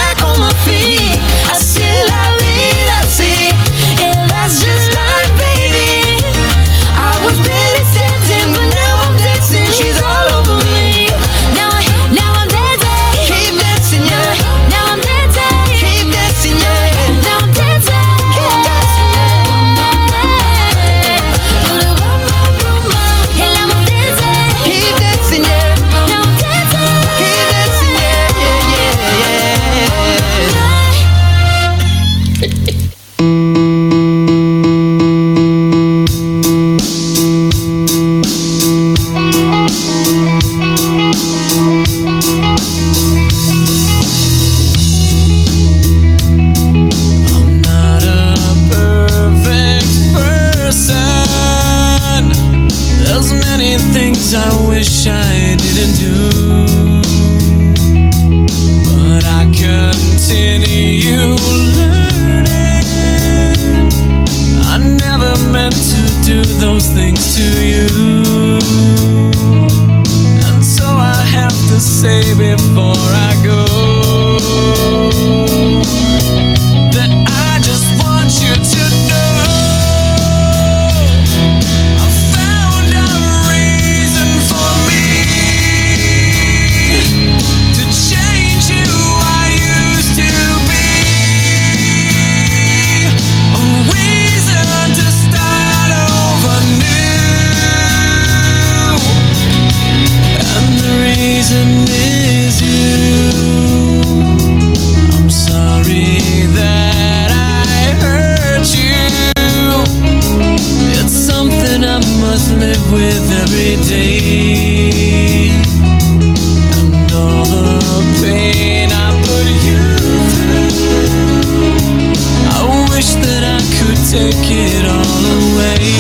take it all away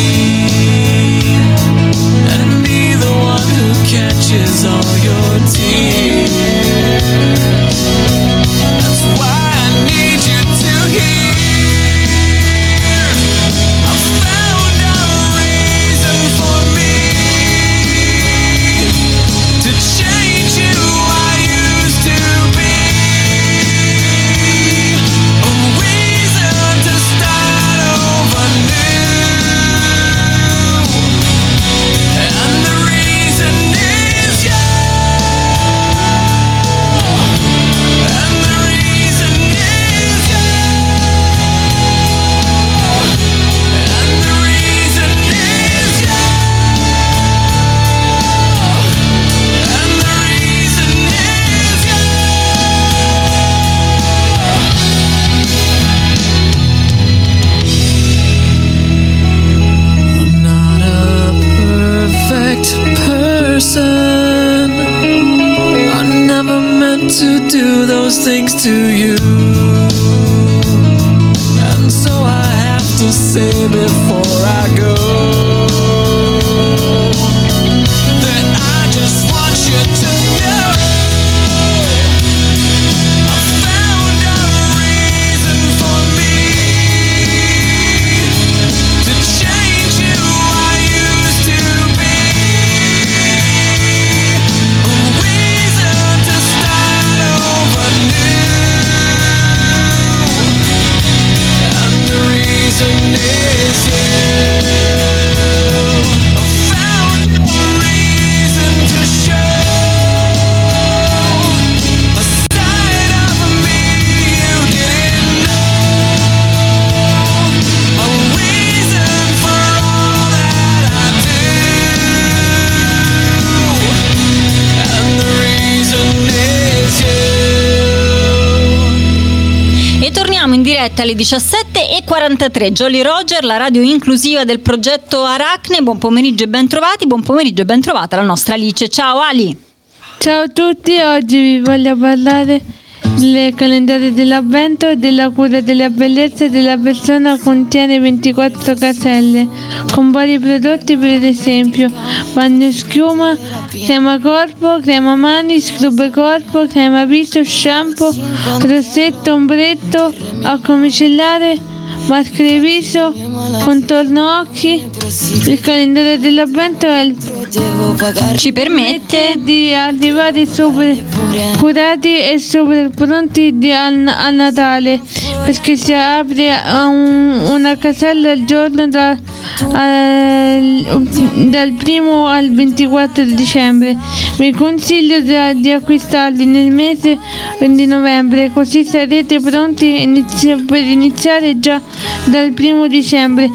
and be the one who catches all your tears. That's why I need you to hear. I found a reason for me to change who I used to be. A reason to start over new. And the reason is you. And the reason is you. And the reason is you. And the reason is you. I'm not a perfect person. I never meant to do those things to you. And so I have to say before I go that I just want you to know I found a reason for me to change who I used to be. A reason to start over new. And the reason is you. I found a reason to show a side of me you didn't know. A reason for all that I do. And the reason is you. E torniamo in diretta alle diciassette e quarantatré. Jolly Roger, la radio inclusiva del progetto Aracne. Buon pomeriggio e ben trovati. Buon pomeriggio e ben trovata la nostra Alice. Ciao Ali. Ciao a tutti, oggi vi voglio parlare del calendario dell'avvento e della cura della bellezza della persona. Contiene ventiquattro caselle con vari prodotti, per esempio bagno schiuma, crema corpo, crema mani, scrub corpo, crema viso, shampoo, rossetto, ombretto, acqua micellare, maschere viso, contorno occhi. Il calendario dell'avvento è il ci permette di arrivare super curati e super pronti di, al, a Natale, perché si apre a un, una casella al giorno da, al, dal primo al ventiquattro dicembre. Vi consiglio da, di acquistarli nel mese di novembre, così sarete pronti inizia, per iniziare già dal primo dicembre.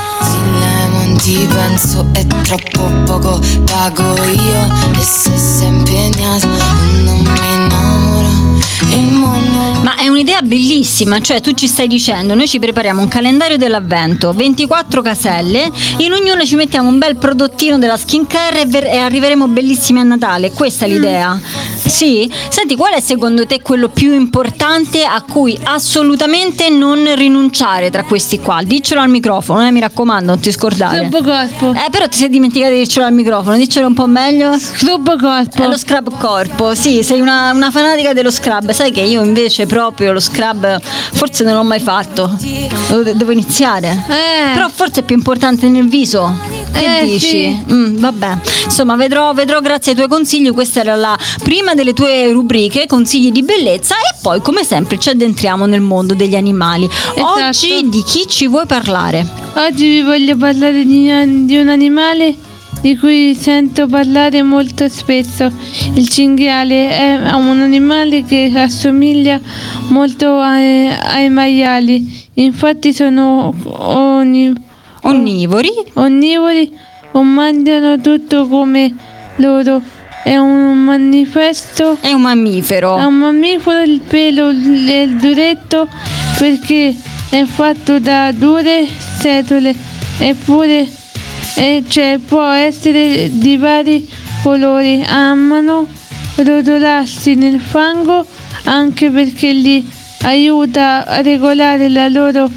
Ti penso è troppo poco, pago io e se sei impegnato non mi innamoro. Il mondo. Ma è un'idea bellissima, cioè tu ci stai dicendo, noi ci prepariamo un calendario dell'avvento, ventiquattro caselle, in ognuna ci mettiamo un bel prodottino della skincare e, ver- e arriveremo bellissimi a Natale, questa è l'idea. Sì? Senti, qual è secondo te quello più importante a cui assolutamente non rinunciare tra questi qua? Diccelo al microfono, eh, mi raccomando, non ti scordare. Scrub corpo. Eh, però ti sei dimenticato di dircelo al microfono, diccelo un po' meglio. Scrub corpo. Eh, lo scrub corpo, sì, sei una, una fanatica dello scrub. Sai che io invece proprio lo scrub forse non l'ho mai fatto. Devo, devo iniziare. Eh. Però forse è più importante nel viso. Che Eh, dici? sì. Mm, vabbè. Insomma, vedrò, vedrò grazie ai tuoi consigli. Questa era la prima delle tue rubriche, consigli di bellezza, e poi come sempre ci addentriamo nel mondo degli animali. Esatto. Oggi di chi ci vuoi parlare? Oggi vi voglio parlare di, di un animale di cui sento parlare molto spesso. Il cinghiale è un animale che assomiglia molto ai, ai maiali, infatti sono oni, onnivori onnivori o mangiano tutto come loro. È un manifesto. È un mammifero. È un mammifero, il pelo è duretto perché è fatto da dure setole, eppure e cioè, può essere di vari colori. Amano rotolarsi nel fango anche perché li aiuta a regolare la loro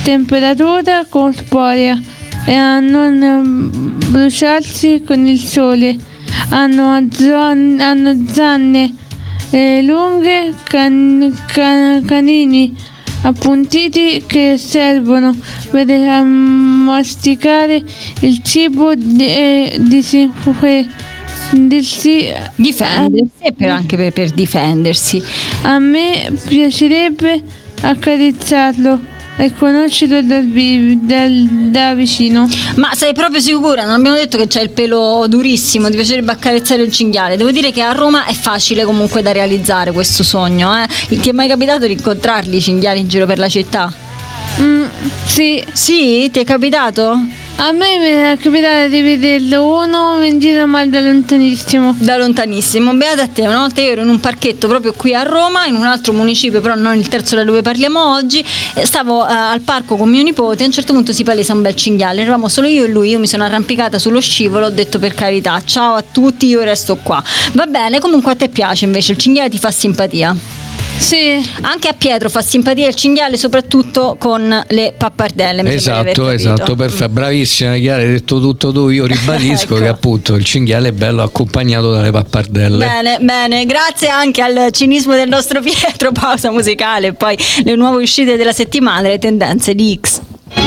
temperatura corporea e a non bruciarsi con il sole. Hanno, zon- hanno zanne eh, lunghe, can- can- canini appuntiti che servono per eh, masticare il cibo e difendersi, difendersi e per anche per, per difendersi. A me piacerebbe accarezzarlo e conoscerlo dal vi- dal- da vicino. Ma sei proprio sicura? Non abbiamo detto che c'è il pelo durissimo, ti piacerebbe accarezzare il cinghiale? Devo dire che a Roma è facile comunque da realizzare questo sogno, eh? Ti è mai capitato di incontrarli i cinghiali in giro per la città? Mm, sì. Sì? Ti è capitato? A me mi è capitato di vederlo uno in giro ma da lontanissimo. Da lontanissimo, beata a te. Una volta io ero in un parchetto proprio qui a Roma, in un altro municipio, però non il terzo da dove parliamo oggi. Stavo uh, al parco con mio nipote e a un certo punto si palesa un bel cinghiale. Eravamo solo io e lui, io mi sono arrampicata sullo scivolo, ho detto per carità, ciao a tutti, io resto qua. Va bene, comunque a te piace invece, il cinghiale ti fa simpatia? Sì. Anche a Pietro fa simpatia il cinghiale, soprattutto con le pappardelle. Mi esatto, esatto, perfetto, bravissima Chiara, hai detto tutto tu. Io ribadisco ecco. che appunto il cinghiale è bello accompagnato dalle pappardelle. Bene, bene, grazie anche al cinismo del nostro Pietro. Pausa musicale e poi le nuove uscite della settimana, le tendenze di X.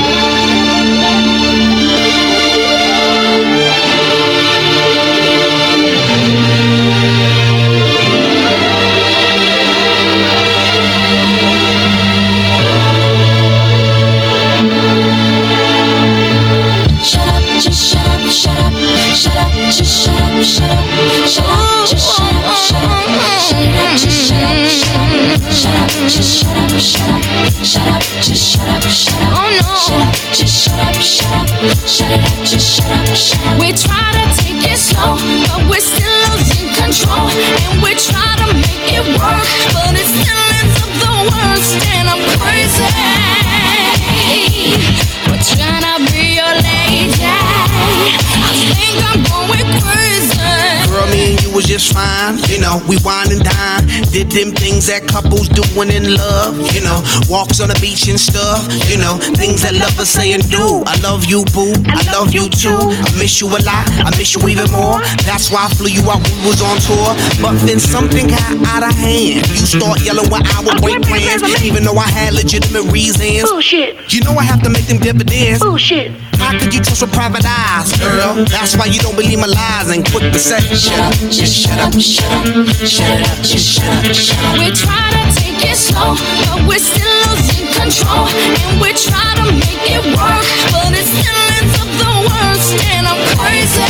Just shut up, shut up, shut up, just shut up, shut up, just shut up, shut up, just shut up, shut up, shut up, just shut up, shut up, oh no, shut up, just shut up, shut up, shut it up, just shut up, shut up. We try to take it slow, but we're still losing control, and we try to make it work, but it still ends up the worst, and I'm crazy. We're trying to be your lady. I think I'm going crazy. Girl, me and you was just fine, you know. We wine and dine, did them things that couples do when in love, you know. Walks on the beach and stuff, you know. Things that lovers say and do. I love you, boo. I love you too. I miss you a lot. I miss you even more. That's why I flew you out when we was on tour. But then something got out of hand. You start yelling when I would break plans, even though I had legitimate reasons. Bullshit. You know I have to make them dividends. Bullshit. How could you trust with private eyes, girl? That's why you don't believe my lies and quick to say, shut up, just shut up, shut up, shut it up, just shut up, shut up. We try to take it slow, but we're still losing control, and we try to make it work, but it still ends up the worst, and I'm crazy.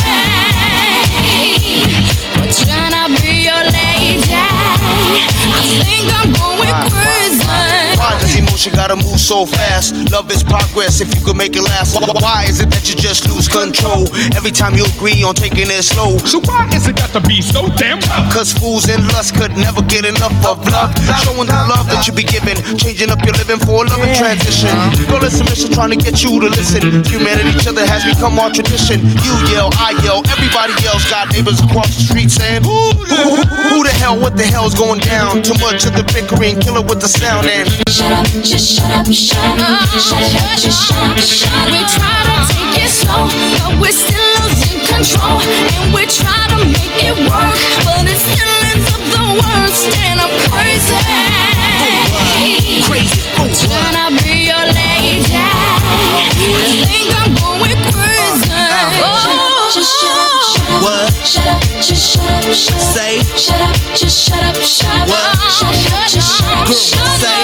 We're trying to be your lady. I think I'm going crazy. Why does emotion gotta move so fast? Love is progress if you could make it last. Why is it that you just lose control every time you agree on taking it slow? So why is it got to be so damn tough? Cause fools in lust could never get enough of love. Showing the love that you be giving, changing up your living for a loving transition. Girl, it's a mission trying to get you to listen. Humanity, each other has become our tradition. You yell, I yell, everybody else got neighbors across the street saying, who, who, who the hell, what the hell's going down? Too much of the bickering, kill it with the sound and shut up, just shut up, shut up, shut it up, just shut up, shut up. We try to take it slow, but we're still losing control, and we try to make it work, but it still ends up the worst, and I'm crazy. Crazy, I'm trying to be your lady. I think I'm going crazy. Oh, just shut up, shut up, what? Shut up, just shut up, shut up. Say, shut up, just shut up, shut up. What? Shut up, just shut up, shut up. Say,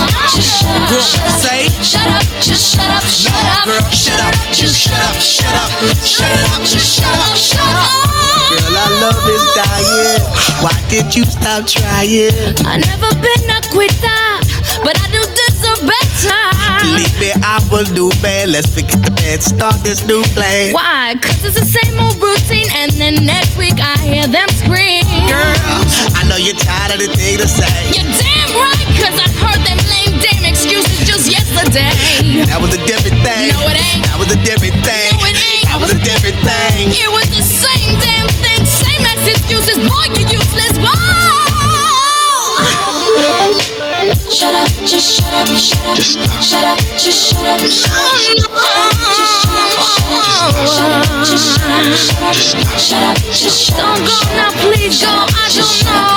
shut up, just shut up, shut up. Girl, shut up, just shut up, shut up. Shut it up, just shut up, shut up. Girl, our love is dying. Why did you stop trying? I never been a quitter, but I do deserve better. Believe me, I will do bad. Let's forget the bad, start this new plan. Why? Cause it's the same old routine, and then next week I hear them scream. Girl, I know you're tired of the thing to say. You're damn right, cause I heard them lame damn excuses just yesterday. That was a different thing. No, it ain't. That was a different thing. No, it ain't. That was a different thing. It was the same damn thing, same as excuses. Boy, you useless. Whoa! Shut up, just shut up, shut up, just shut up, just shut up, just shut up, just shut up. Don't go now, please go. I don't know.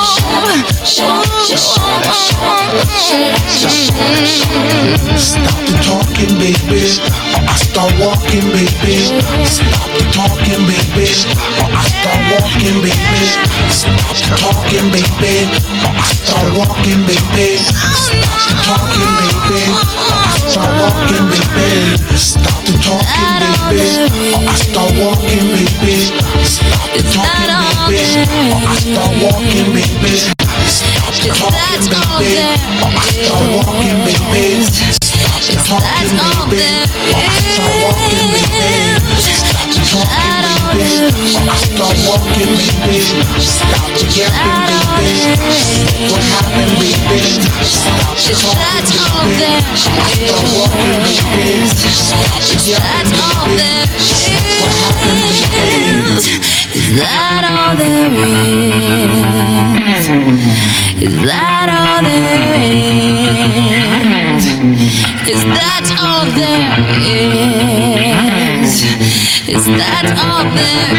Stop the talking, baby, or I start walking, baby. Stop the talking, baby, or I start walking, baby. Stop the talking, baby, or I start walking, baby. Stop the talking, baby, or I start walking, baby. Stop the talking, baby, or I start walking, baby. Stop the talking, baby, or I start walking, baby. Stop the talking, baby, or I start walking, baby. Stop the talking, baby, or I start walking, baby. Stop the talking, baby, or I start walking, baby. Stop the yapping, baby. What happened, baby? Stop the talking, baby, or I start walking, baby. Stop the yapping, baby. What happened, baby? Is that all there is? Is that all there is? Is that all there is? Is that all there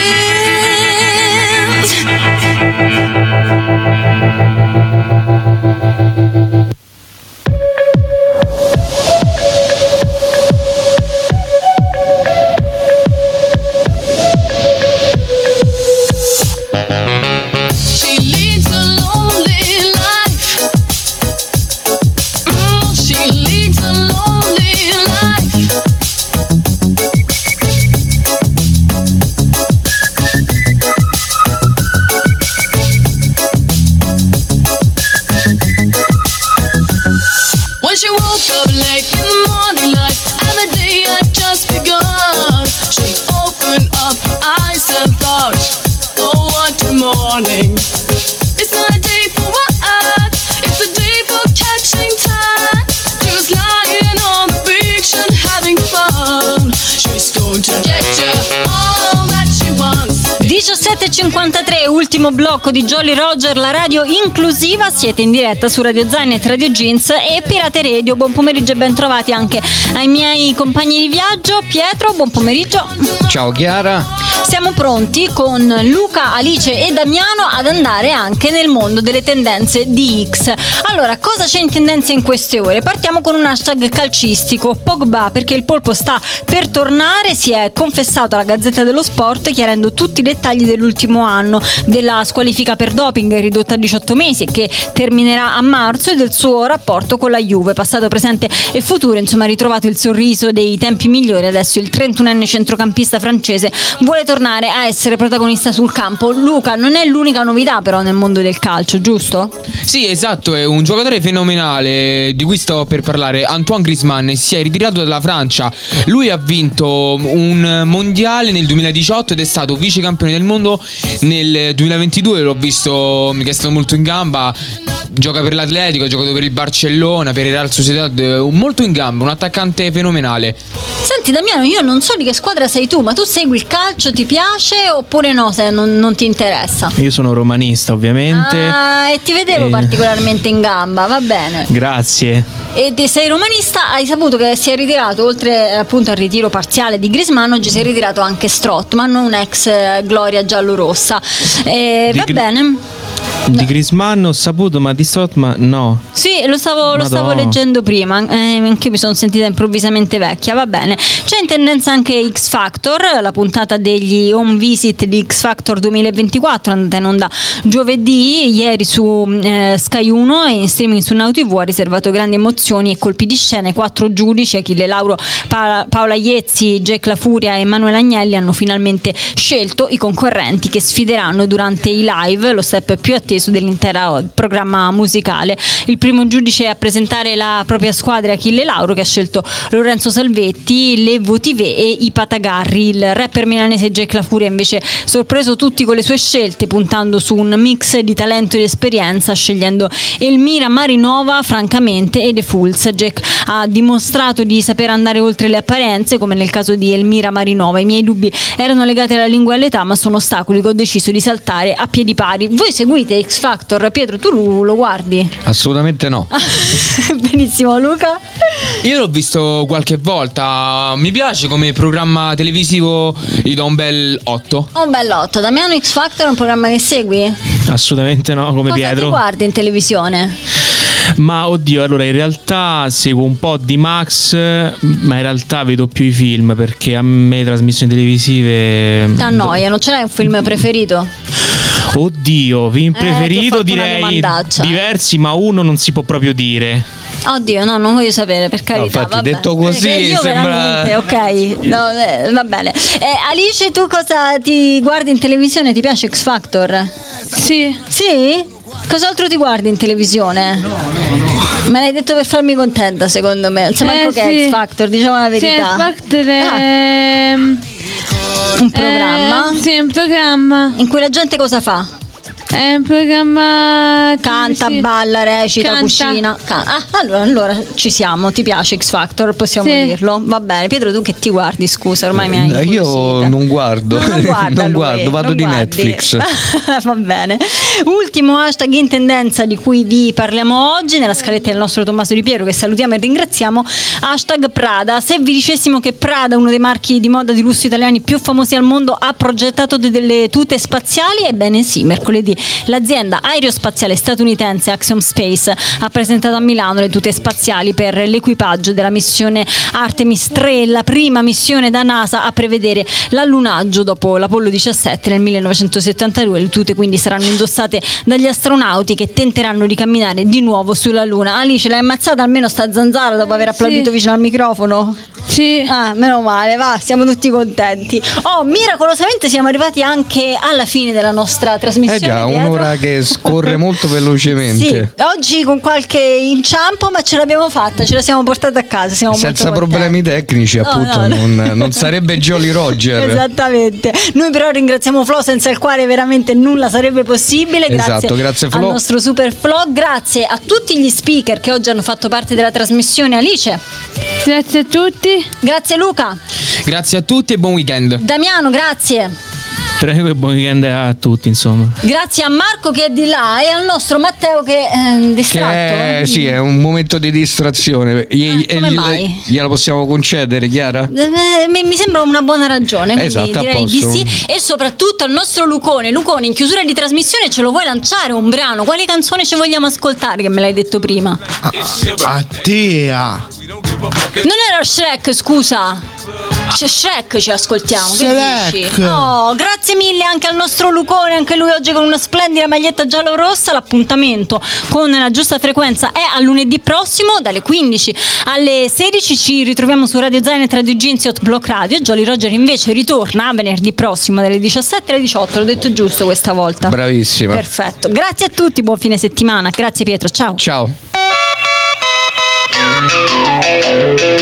morning. It's not a day for what? It's a day for catching time. Just lying on the beach and having fun. She's going to get you all that she wants. diciassette e cinquantatré, ultimo blocco di Jolly Roger, la radio inclusiva. Siete in diretta su Radio Zainet, Radio Jeans e Pirate Radio. Buon pomeriggio e ben trovati anche ai miei compagni di viaggio. Pietro, buon pomeriggio. Ciao Chiara. Siamo pronti con Luca, Alice e Damiano ad andare anche nel mondo delle tendenze di X. Allora, cosa c'è in tendenza in queste ore? Partiamo con un hashtag calcistico, Pogba, perché il polpo sta per tornare. Si è confessato alla Gazzetta dello Sport chiarendo tutti i dettagli dell'ultimo anno, della squalifica per doping ridotta a diciotto mesi e che terminerà a marzo, e del suo rapporto con la Juve, passato, presente e futuro. Insomma, ha ritrovato il sorriso dei tempi migliori. Adesso il trentunenne centrocampista francese vuole tornare a essere protagonista sul campo. Luca, non è l'unica novità però nel mondo del calcio, giusto? Sì, esatto, è un giocatore fenomenale di cui sto per parlare. Antoine Griezmann si è ritirato dalla Francia. Lui ha vinto un mondiale nel duemiladiciotto ed è stato vice campione del mondo nel duemilaventidue. L'ho visto, mi è stato molto in gamba. Gioca per l'Atletico, ha giocato per il Barcellona, per il Real Sociedad, molto in gamba, un attaccante fenomenale. Senti Damiano, io non so di che squadra sei tu, ma tu segui il calcio, ti piace oppure no, se non, non ti interessa? Io sono romanista, ovviamente. Ah, e ti vedevo e... particolarmente in gamba, va bene. Grazie. E te sei romanista, hai saputo che si è ritirato, oltre appunto al ritiro parziale di Griezmann, oggi si è ritirato anche Strootman, un ex gloria giallorossa. E va Gr- bene. Di Griezmann ho saputo, ma di Strootman no. Sì, lo stavo, lo stavo leggendo prima, eh, anche io mi sono sentita improvvisamente vecchia, va bene. C'è in tendenza anche X Factor, la puntata degli home visit di X Factor duemilaventiquattro, andata in onda giovedì, ieri su eh, Sky uno e in streaming su Now tivù, ha riservato grandi emozioni e colpi di scena. I quattro giudici, Achille Lauro, pa- Paola Iezzi, Jack La Furia e Emanuele Agnelli, hanno finalmente scelto i concorrenti che sfideranno durante i live, lo step più atteso dell'intero programma musicale. Il primo giudice a presentare la propria squadra è Achille Lauro, che ha scelto Lorenzo Salvetti, Le Votive e i Patagarri. Il rapper milanese Jack La Furia invece sorpreso tutti con le sue scelte, puntando su un mix di talento ed esperienza, scegliendo Elmira Marinova francamente e The Fools. Jack ha dimostrato di saper andare oltre le apparenze, come nel caso di Elmira Marinova. I miei dubbi erano legati alla lingua e all'età, ma sono ostacoli che ho deciso di saltare a piedi pari. Voi seguite X Factor. Pietro, tu lo, lo guardi? Assolutamente no. Benissimo, Luca? Io l'ho visto qualche volta, mi piace come programma televisivo, gli do un bel otto. Un bell'otto. Damiano, X Factor è un programma che segui? Assolutamente no, come Cosa Pietro. ti guardi in televisione? Ma oddio, allora in realtà seguo un po' di Max, ma in realtà vedo più i film, perché a me trasmissioni televisive Ti annoia, non ce l'hai un film preferito? Oddio, film Eh, ti ho preferito fatto una direi domandaccia. diversi, ma uno non si può proprio dire. Oddio, no, non voglio sapere, per carità. infatti, vabbè. detto così, Perché io sembra- veramente, ok, no, eh, va bene. Eh, Alice, tu cosa ti guardi in televisione? Ti piace X Factor? Sì. Sì? Cos'altro ti guardi in televisione? Me l'hai detto per farmi contenta, secondo me. Non so manco Eh, che è sì. X Factor, diciamo la Sì, verità. X Factor è Un programma? Eh, sì, un programma. In cui la gente cosa fa? È un programma. Canta, sì. balla, recita, Canta. cucina. Ca- ah, allora, allora ci siamo. Ti piace X Factor? Possiamo Sì. dirlo. Va bene. Pietro, tu che ti guardi? Scusa, ormai mi hai Eh, Io non guardo, No, non guarda non lui, guardo, vado non di guardi. Netflix. Va bene. Ultimo hashtag in tendenza di cui vi parliamo oggi nella scaletta del nostro Tommaso Di Piero, che salutiamo e ringraziamo. Hashtag Prada. Se vi dicessimo che Prada, uno dei marchi di moda di lusso italiani più famosi al mondo, ha progettato de- delle tute spaziali, ebbene sì, mercoledì l'azienda aerospaziale statunitense Axiom Space ha presentato a Milano le tute spaziali per l'equipaggio della missione Artemis tre, la prima missione da NASA a prevedere l'allunaggio dopo l'Apollo diciassette nel millenovecentosettantadue. Le tute quindi saranno indossate dagli astronauti che tenteranno di camminare di nuovo sulla Luna. Alice, l'hai ammazzata almeno sta zanzara dopo aver applaudito Sì. vicino al microfono? Sì. Ah, meno male, va, siamo tutti contenti. Oh, miracolosamente siamo arrivati anche alla fine della nostra trasmissione. Eh già, Pietro. un'ora che scorre molto Sì, velocemente. oggi con qualche inciampo, ma ce l'abbiamo fatta, ce la siamo portata a casa. Siamo Senza molto contenti. problemi tecnici, No, appunto, no, no. Non, non sarebbe Jolly Roger. Esattamente. Noi però ringraziamo Flo, senza il quale veramente nulla sarebbe possibile. Grazie, Esatto, grazie, Flo. al nostro super Flo, grazie a tutti gli speaker che oggi hanno fatto parte della trasmissione. Alice, Grazie a tutti. grazie Luca, Grazie a tutti e buon weekend. Damiano, grazie. Prego e buon weekend a tutti, insomma. Grazie a Marco che è di là e al nostro Matteo che è Che distratto. è, sì, è un momento di distrazione. Gli- come gli- mai? Gliela possiamo concedere, Chiara? Eh, Mi mi sembra una buona ragione, quindi Esatto, a direi di posto. sì. E soprattutto al nostro Lucone. Lucone, in chiusura di trasmissione ce lo vuoi lanciare un brano? Quale canzone ci vogliamo ascoltare, che me l'hai detto prima? Attea. Non era Shrek, scusa. C'è Shrek, ci ascoltiamo. Che Shrek. dici? Oh, grazie mille anche al nostro Lucone, anche lui oggi con una splendida maglietta giallo-rossa. L'appuntamento con la giusta frequenza è a lunedì prossimo dalle quindici alle sedici. Ci ritroviamo su Radio Zaine, Radio Ginzi, Hot Block Radio. Jolly Roger invece ritorna venerdì prossimo dalle diciassette alle diciotto. L'ho detto giusto questa volta. Bravissima. Perfetto. Grazie a tutti, buon fine settimana. Grazie Pietro, ciao. Ciao.